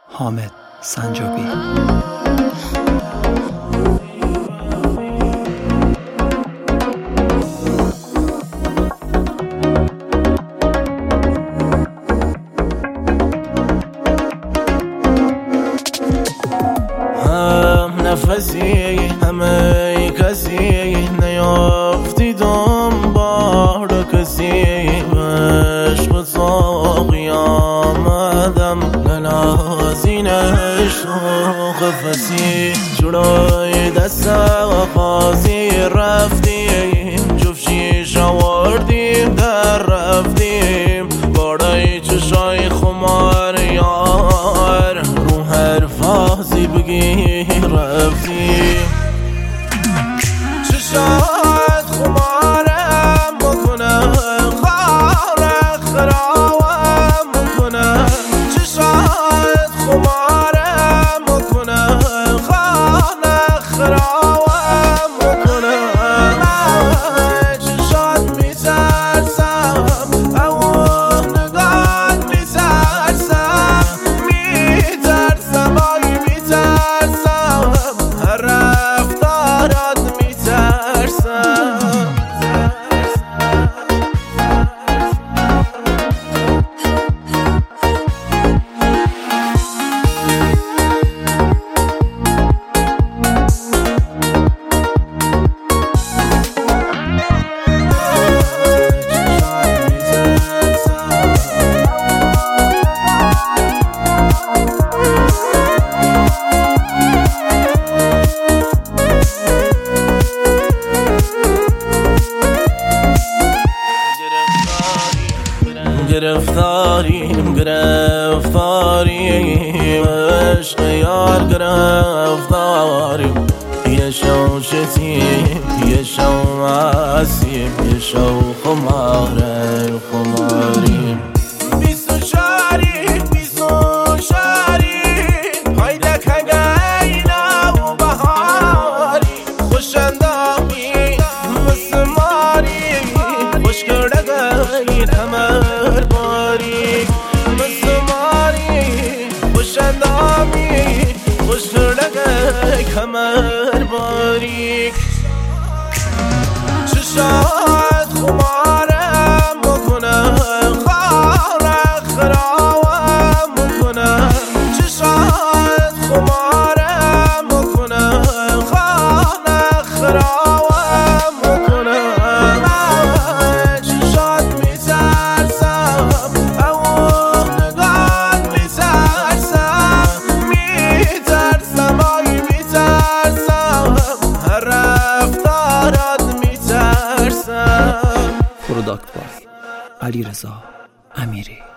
حامد سنجابی. نفسی همه کسی نیافتی دنبال کسی عشق ساقی آمدم لنازین عشق قفسی جلوی دست قاضی رفتیم جفت شیش آوردیم در رفتیم بارای چشای خمار یار رو حرفازی بگی رفتیم چشات خمارم بکنم خارق خراوم بکنم چشات خمارم بکنم خارق خراوم بکنم چشات میترسم او نگات میترسم میترسم آی میترسم هر رفتارات میترسم گرفتاریم عشق یار گرفتاریم یه شو شتیم یه شو عصیم یه شو خماریم بیست و شاریم هایده کگینا و بهاری خوشندامی مثل ماری خوش کردگین همه باریک مثل ماری خوشندامی خوش کردگین همه باریک چشات خمارم بکنم خارق خراوم بکنم چشات خمارم بکنم خارق خراوم بکنم چشات میترسم او نگات میترسم میترسم آی میترسم هر رفتارات میترسم. پروداکت بای علیرضا امیری.